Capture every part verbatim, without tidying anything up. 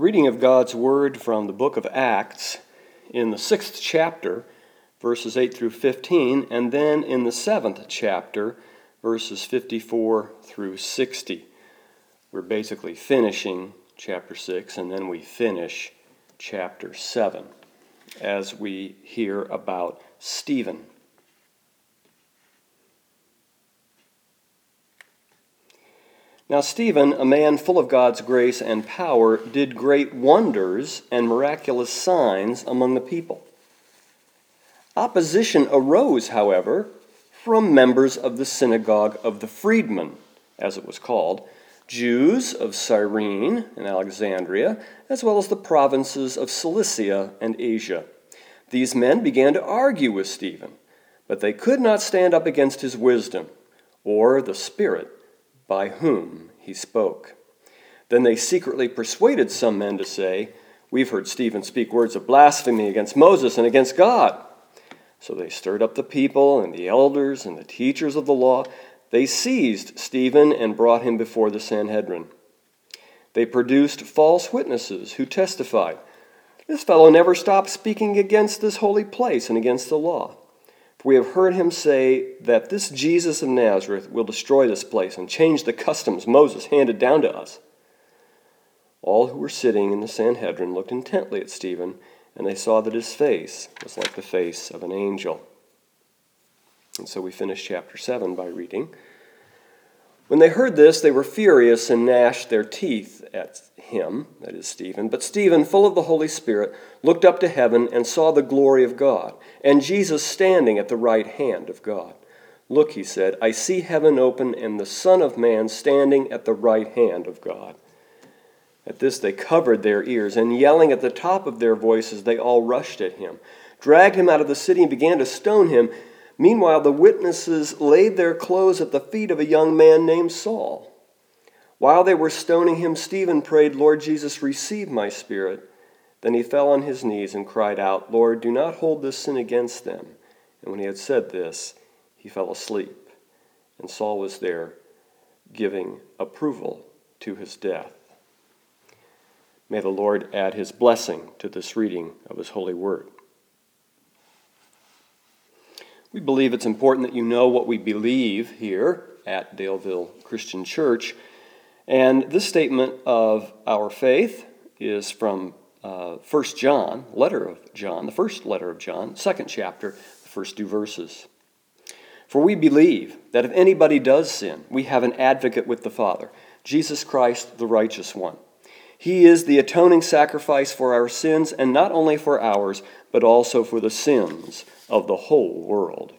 reading of God's Word from the book of Acts in the sixth chapter, verses eight through fifteen, and then in the seventh chapter, verses fifty-four through sixty. We're basically finishing chapter six, and then we finish chapter seven as we hear about Stephen. Now Stephen, a man full of God's grace and power, did great wonders and miraculous signs among the people. Opposition arose, however, from members of the synagogue of the freedmen, as it was called, Jews of Cyrene and Alexandria, as well as the provinces of Cilicia and Asia. These men began to argue with Stephen, but they could not stand up against his wisdom or the Spirit by whom he spoke. Then they secretly persuaded some men to say, "We've heard Stephen speak words of blasphemy against Moses and against God." So they stirred up the people and the elders and the teachers of the law. They seized Stephen and brought him before the Sanhedrin. They produced false witnesses who testified, "This fellow never stopped speaking against this holy place and against the law. For we have heard him say that this Jesus of Nazareth will destroy this place and change the customs Moses handed down to us." All who were sitting in the Sanhedrin looked intently at Stephen, and they saw that his face was like the face of an angel. And so we finish chapter seven by reading, "When they heard this, they were furious and gnashed their teeth at him," that is Stephen. "But Stephen, full of the Holy Spirit, looked up to heaven and saw the glory of God, and Jesus standing at the right hand of God. 'Look,' he said, 'I see heaven open and the Son of Man standing at the right hand of God.' At this they covered their ears, and yelling at the top of their voices, they all rushed at him, dragged him out of the city, and began to stone him. Meanwhile, the witnesses laid their clothes at the feet of a young man named Saul. While they were stoning him, Stephen prayed, 'Lord Jesus, receive my spirit.' Then he fell on his knees and cried out, 'Lord, do not hold this sin against them.' And when he had said this, he fell asleep. And Saul was there, giving approval to his death." May the Lord add his blessing to this reading of his holy word. We believe it's important that you know what we believe here at Daleville Christian Church. And this statement of our faith is from uh, First John, letter of John, the first letter of John, second chapter, the first two verses. "For we believe that if anybody does sin, we have an advocate with the Father, Jesus Christ, the righteous one. He is the atoning sacrifice for our sins, and not only for ours, but also for the sins of the whole world."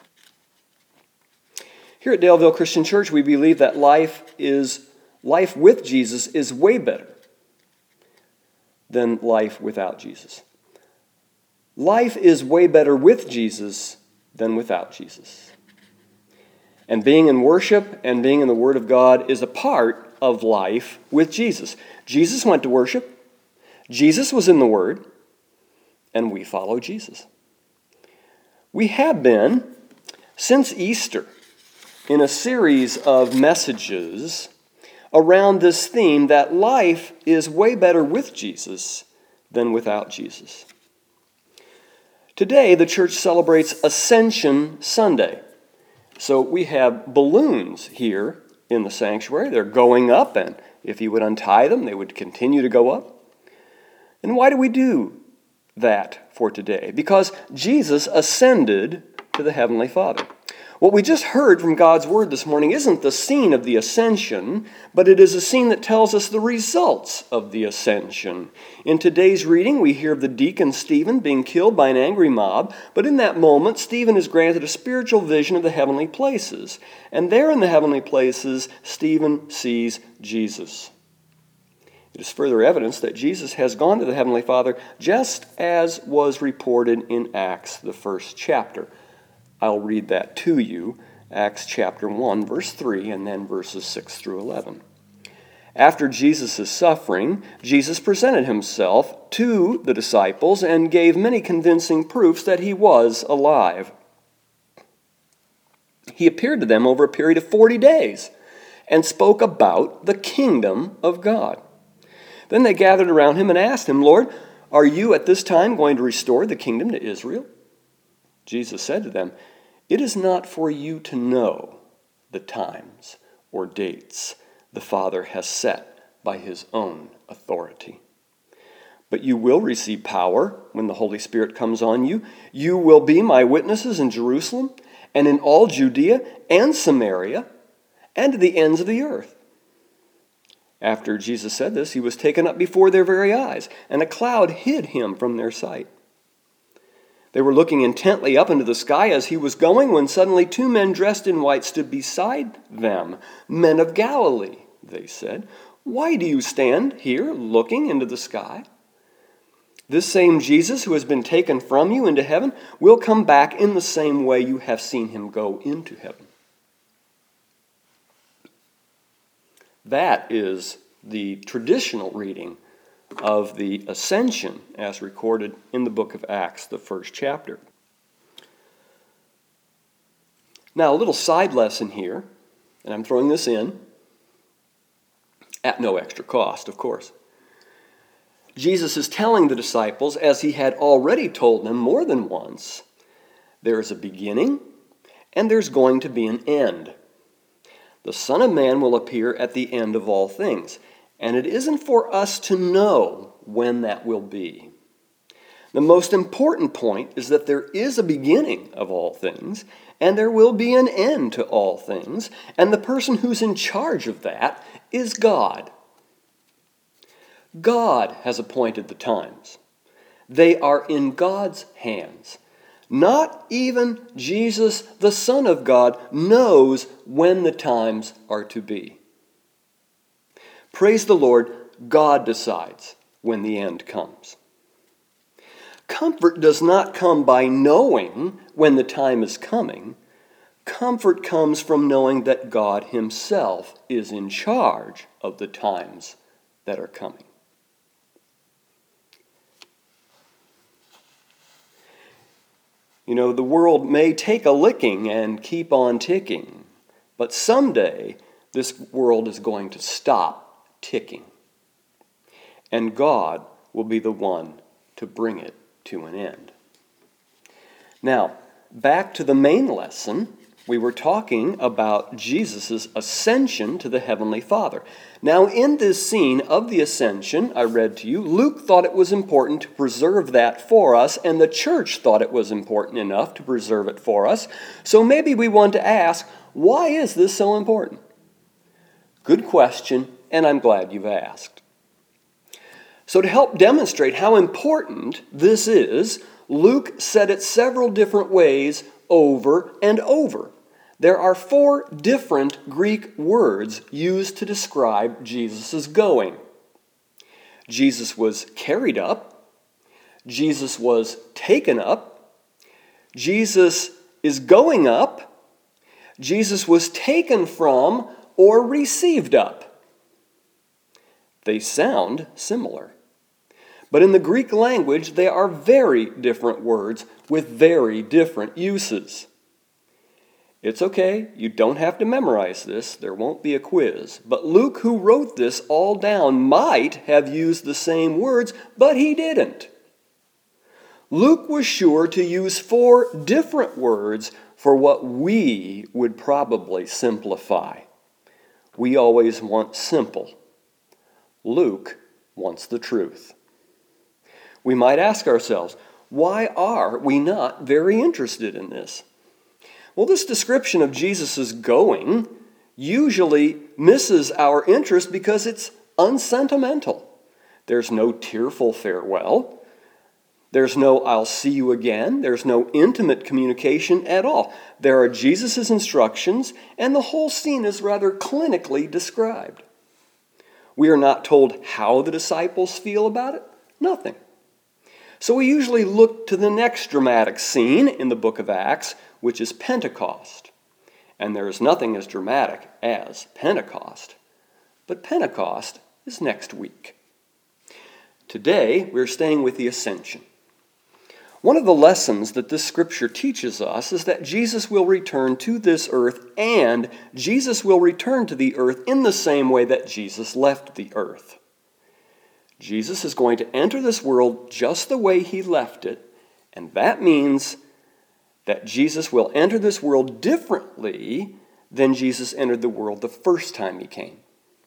Here at Daleville Christian Church, we believe that life is life with Jesus is way better than life without Jesus. Life is way better with Jesus than without Jesus. And being in worship and being in the Word of God is a part of life with Jesus. Jesus went to worship. Jesus was in the Word. And we follow Jesus. We have been, since Easter, in a series of messages around this theme that life is way better with Jesus than without Jesus. Today, the church celebrates Ascension Sunday. So we have balloons here in the sanctuary. They're going up, and if you would untie them, they would continue to go up. And why do we do that for today? Because Jesus ascended to the Heavenly Father. What we just heard from God's Word this morning isn't the scene of the ascension, but it is a scene that tells us the results of the ascension. In today's reading, we hear of the deacon Stephen being killed by an angry mob, but in that moment, Stephen is granted a spiritual vision of the heavenly places. And there in the heavenly places, Stephen sees Jesus. It is further evidence that Jesus has gone to the Heavenly Father, just as was reported in Acts, the first chapter. I'll read that to you, Acts chapter one, verse three, and then verses six through eleven. "After Jesus' suffering, Jesus presented himself to the disciples and gave many convincing proofs that he was alive. He appeared to them over a period of forty days and spoke about the kingdom of God. Then they gathered around him and asked him, Lord, are you at this time going to restore the kingdom to Israel? Jesus said to them, it is not for you to know the times or dates the Father has set by his own authority. But you will receive power when the Holy Spirit comes on you. You will be my witnesses in Jerusalem and in all Judea and Samaria and to the ends of the earth. After Jesus said this, he was taken up before their very eyes, and a cloud hid him from their sight. They were looking intently up into the sky as he was going, when suddenly two men dressed in white stood beside them. Men of Galilee, they said, why do you stand here looking into the sky? This same Jesus who has been taken from you into heaven will come back in the same way you have seen him go into heaven. That is the traditional reading of the ascension as recorded in the book of Acts, the first chapter. Now, a little side lesson here, and I'm throwing this in at no extra cost, of course. Jesus is telling the disciples, as he had already told them more than once, there is a beginning and there's going to be an end. The Son of Man will appear at the end of all things, and it isn't for us to know when that will be. The most important point is that there is a beginning of all things, and there will be an end to all things, and the person who's in charge of that is God. God has appointed the times. They are in God's hands. Not even Jesus, the Son of God, knows when the times are to be. Praise the Lord, God decides when the end comes. Comfort does not come by knowing when the time is coming. Comfort comes from knowing that God himself is in charge of the times that are coming. You know, the world may take a licking and keep on ticking, but someday this world is going to stop ticking, and God will be the one to bring it to an end. Now, back to the main lesson. We were talking about Jesus' ascension to the Heavenly Father. Now, in this scene of the ascension, I read to you, Luke thought it was important to preserve that for us, and the church thought it was important enough to preserve it for us. So maybe we want to ask, why is this so important? Good question, and I'm glad you've asked. So to help demonstrate how important this is, Luke said it several different ways over and over. There are four different Greek words used to describe Jesus' going. Jesus was carried up. Jesus was taken up. Jesus is going up. Jesus was taken from or received up. They sound similar. But in the Greek language, they are very different words with very different uses. It's okay, you don't have to memorize this, there won't be a quiz. But Luke, who wrote this all down, might have used the same words, but he didn't. Luke was sure to use four different words for what we would probably simplify. We always want simple. Luke wants the truth. We might ask ourselves, why are we not very interested in this? Well, this description of Jesus' going usually misses our interest because it's unsentimental. There's no tearful farewell. There's no I'll see you again. There's no intimate communication at all. There are Jesus' instructions, and the whole scene is rather clinically described. We are not told how the disciples feel about it. Nothing. So we usually look to the next dramatic scene in the book of Acts, which is Pentecost. And there is nothing as dramatic as Pentecost. But Pentecost is next week. Today, we're staying with the Ascension. One of the lessons that this scripture teaches us is that Jesus will return to this earth, and Jesus will return to the earth in the same way that Jesus left the earth. Jesus is going to enter this world just the way he left it, and that means that Jesus will enter this world differently than Jesus entered the world the first time he came.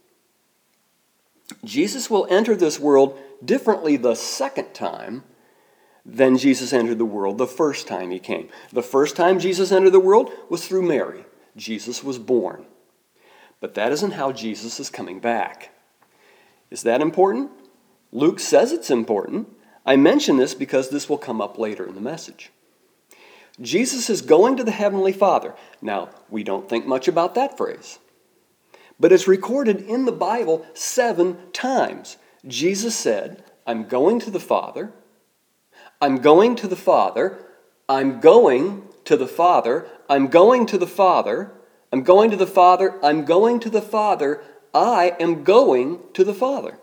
Jesus will enter this world differently the second time than Jesus entered the world the first time he came. The first time Jesus entered the world was through Mary. Jesus was born. But that isn't how Jesus is coming back. Is that important? Luke says it's important. I mention this because this will come up later in the message. Jesus is going to the Heavenly Father. Now, we don't think much about that phrase. But it's recorded in the Bible seven times. Jesus said, I'm going to the Father. I'm going to the Father. I'm going to the Father. I'm going to the Father. I'm going to the Father. I'm going to the Father. I am going to the Father.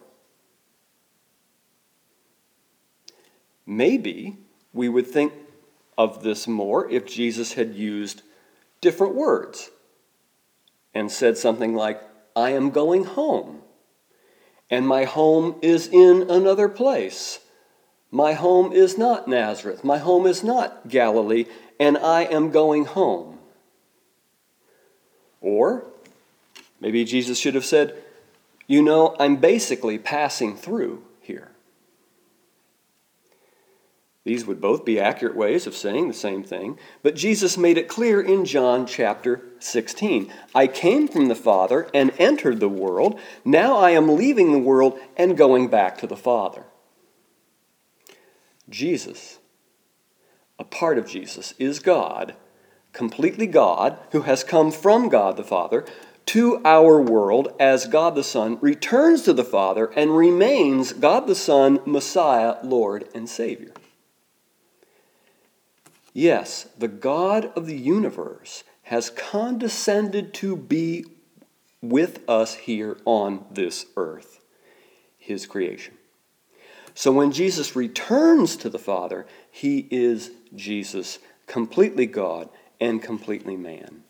Maybe we would think of this more if Jesus had used different words and said something like, I am going home, and my home is in another place. My home is not Nazareth. My home is not Galilee, and I am going home. Or maybe Jesus should have said, you know, I'm basically passing through here. These would both be accurate ways of saying the same thing, but Jesus made it clear in John chapter sixteen. I came from the Father and entered the world. Now I am leaving the world and going back to the Father. Jesus, a part of Jesus, is God, completely God, who has come from God the Father to our world as God the Son returns to the Father and remains God the Son, Messiah, Lord, and Savior. Yes, the God of the universe has condescended to be with us here on this earth, his creation. So when Jesus returns to the Father, he is Jesus, completely God and completely man.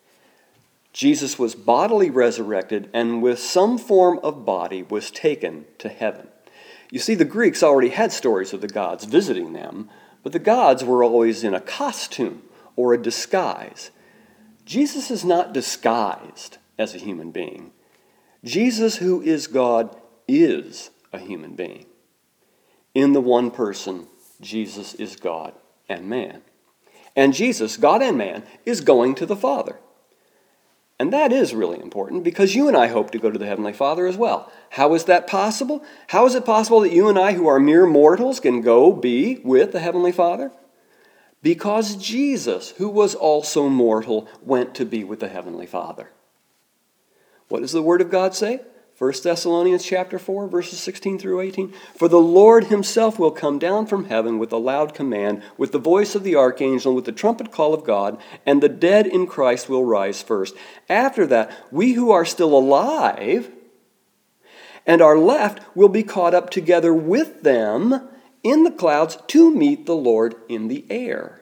Jesus was bodily resurrected and with some form of body was taken to heaven. You see, the Greeks already had stories of the gods visiting them, but the gods were always in a costume or a disguise. Jesus is not disguised as a human being. Jesus, who is God, is a human being. In the one person, Jesus is God and man. And Jesus, God and man, is going to the Father. And that is really important because you and I hope to go to the Heavenly Father as well. How is that possible? How is it possible that you and I, who are mere mortals, can go be with the Heavenly Father? Because Jesus, who was also mortal, went to be with the Heavenly Father. What does the Word of God say? First Thessalonians chapter four, verses sixteen through eighteen. For the Lord himself will come down from heaven with a loud command, with the voice of the archangel, with the trumpet call of God, and the dead in Christ will rise first. After that, we who are still alive and are left will be caught up together with them in the clouds to meet the Lord in the air.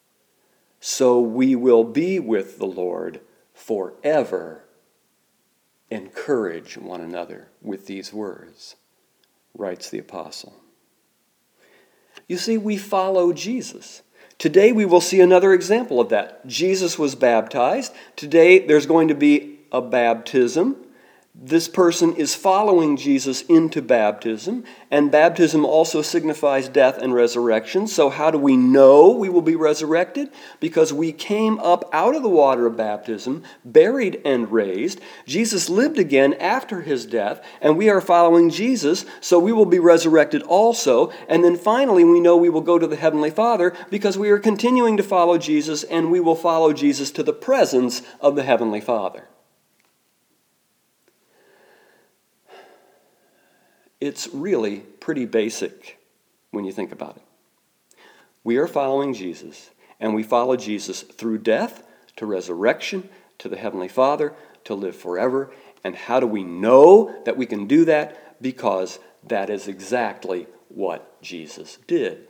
So we will be with the Lord forever. Encourage one another with these words, writes the apostle. You see, we follow Jesus. Today we will see another example of that. Jesus was baptized. Today there's going to be a baptism. This person is following Jesus into baptism, and baptism also signifies death and resurrection. So how do we know we will be resurrected? Because we came up out of the water of baptism, buried and raised. Jesus lived again after his death, and we are following Jesus, so we will be resurrected also. And then finally, we know we will go to the Heavenly Father because we are continuing to follow Jesus, and we will follow Jesus to the presence of the Heavenly Father. It's really pretty basic when you think about it. We are following Jesus, and we follow Jesus through death, to resurrection, to the Heavenly Father, to live forever. And how do we know that we can do that? Because that is exactly what Jesus did.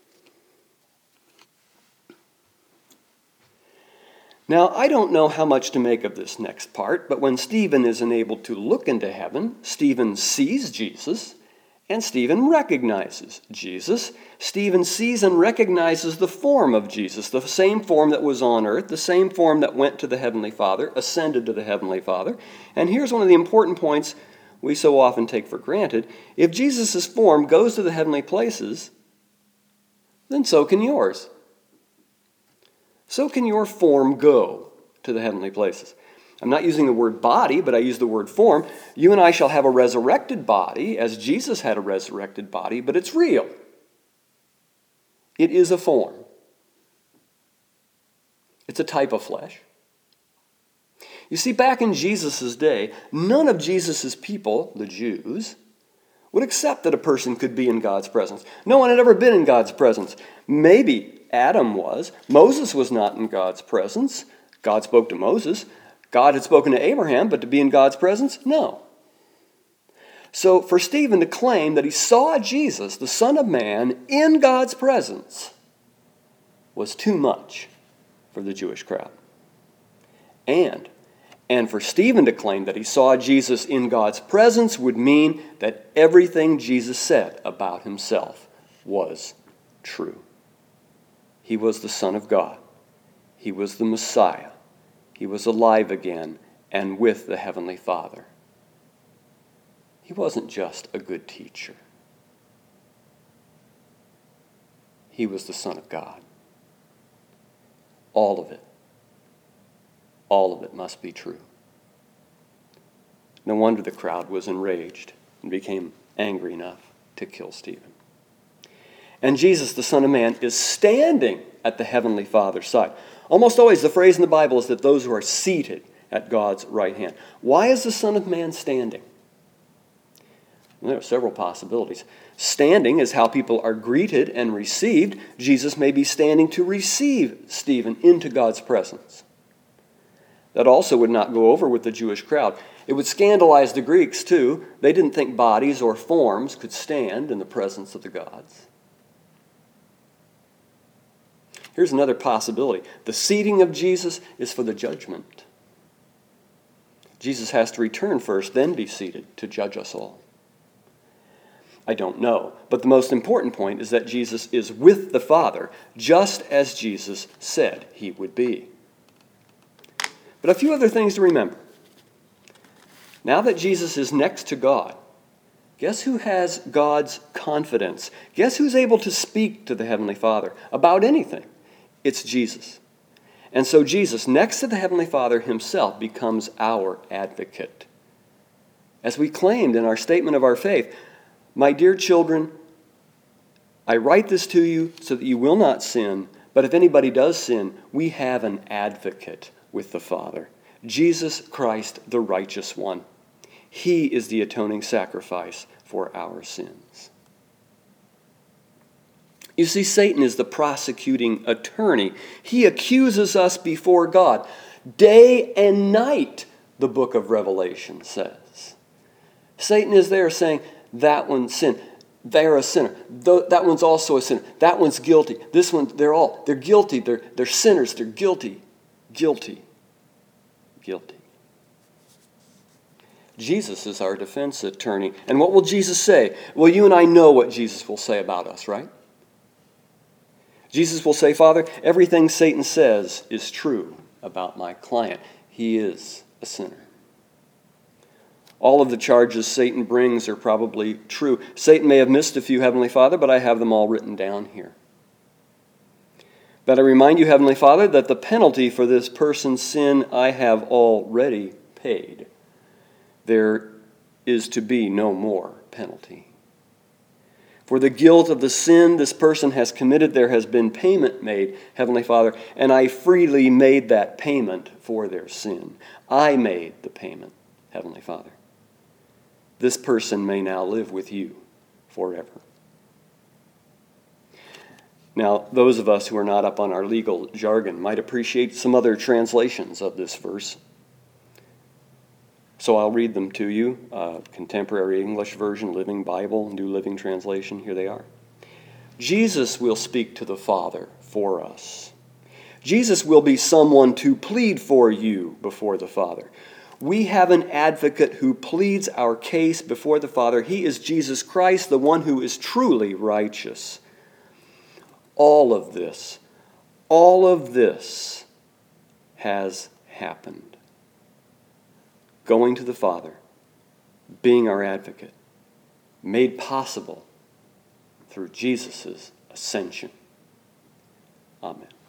Now, I don't know how much to make of this next part, but when Stephen is enabled to look into heaven, Stephen sees Jesus, And Stephen recognizes Jesus. Stephen sees and recognizes the form of Jesus, the same form that was on earth, the same form that went to the Heavenly Father, ascended to the Heavenly Father. And here's one of the important points we so often take for granted. If Jesus' form goes to the heavenly places, then so can yours. So can your form go to the heavenly places. I'm not using the word body, but I use the word form. You and I shall have a resurrected body, as Jesus had a resurrected body, but it's real. It is a form. It's a type of flesh. You see, back in Jesus' day, none of Jesus' people, the Jews, would accept that a person could be in God's presence. No one had ever been in God's presence. Maybe Adam was. Moses was not in God's presence. God spoke to Moses. God had spoken to Abraham, but to be in God's presence, no. So for Stephen to claim that he saw Jesus, the Son of Man, in God's presence was too much for the Jewish crowd. And, and for Stephen to claim that he saw Jesus in God's presence would mean that everything Jesus said about himself was true. He was the Son of God. He was the Messiah. He was alive again and with the Heavenly Father. He wasn't just a good teacher. He was the Son of God. All of it. All of it must be true. No wonder the crowd was enraged and became angry enough to kill Stephen. And Jesus, the Son of Man, is standing at the Heavenly Father's side. Almost always the phrase in the Bible is that those who are seated at God's right hand. Why is the Son of Man standing? Well, there are several possibilities. Standing is how people are greeted and received. Jesus may be standing to receive Stephen into God's presence. That also would not go over with the Jewish crowd. It would scandalize the Greeks too. They didn't think bodies or forms could stand in the presence of the gods. Here's another possibility. The seating of Jesus is for the judgment. Jesus has to return first, then be seated to judge us all. I don't know. But the most important point is that Jesus is with the Father, just as Jesus said he would be. But a few other things to remember. Now that Jesus is next to God, guess who has God's confidence? Guess who's able to speak to the Heavenly Father about anything? It's Jesus. And so Jesus, next to the Heavenly Father himself, becomes our advocate. As we claimed in our statement of our faith, my dear children, I write this to you so that you will not sin, but if anybody does sin, we have an advocate with the Father, Jesus Christ, the righteous one. He is the atoning sacrifice for our sins. You see, Satan is the prosecuting attorney. He accuses us before God. Day and night, the book of Revelation says. Satan is there saying, that one's sin. They're a sinner. That one's also a sinner. That one's guilty. This one, they're all, they're guilty. They're, they're sinners. They're guilty. Guilty. Guilty. Jesus is our defense attorney. And what will Jesus say? Well, you and I know what Jesus will say about us, right? Jesus will say, Father, everything Satan says is true about my client. He is a sinner. All of the charges Satan brings are probably true. Satan may have missed a few, Heavenly Father, but I have them all written down here. But I remind you, Heavenly Father, that the penalty for this person's sin I have already paid. There is to be no more penalty. For the guilt of the sin this person has committed, there has been payment made, Heavenly Father, and I freely made that payment for their sin. I made the payment, Heavenly Father. This person may now live with you forever. Now, those of us who are not up on our legal jargon might appreciate some other translations of this verse. So I'll read them to you. Uh, Contemporary English Version, Living Bible, New Living Translation. Here they are. Jesus will speak to the Father for us. Jesus will be someone to plead for you before the Father. We have an advocate who pleads our case before the Father. He is Jesus Christ, the one who is truly righteous. All of this, all of this has happened. Going to the Father, being our advocate, made possible through Jesus' ascension. Amen.